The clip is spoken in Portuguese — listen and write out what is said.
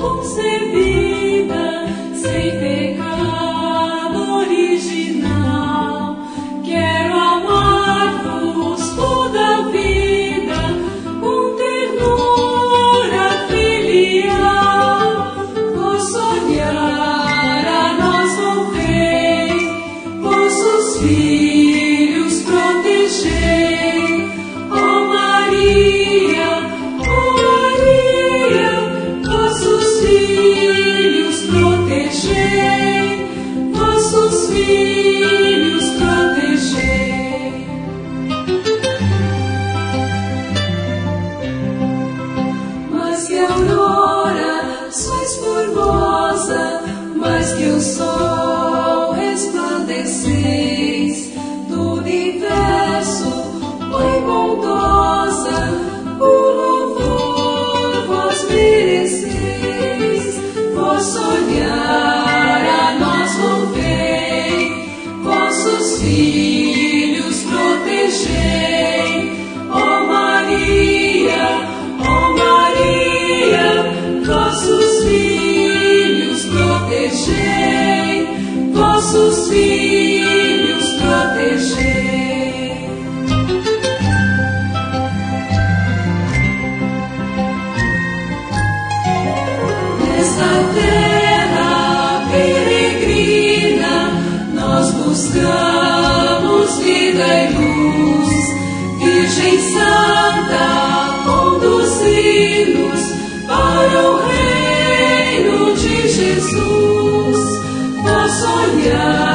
concebida, sem pecado original. Quero amar-vos toda a vida, com ternura filial. Vosso olhar a nós volvei, vossos filhos protegei. Ó Maria, vossos filhos protegei, vossos filhos protegei. Mas que a aurora sois formosa, mais que o sol resplandeceis, do universo, Mãe bondosa, o louvor vós mereceis. Vosso olhar a nós volvei, vossos filhos protegei. Ó Maria, vossos filhos protegei, vossos filhos protegei. Nesta terra peregrina, nós buscamos vida e luz. Virgem Santa, conduzir-nos para o reino de Jesus. Vosso olhar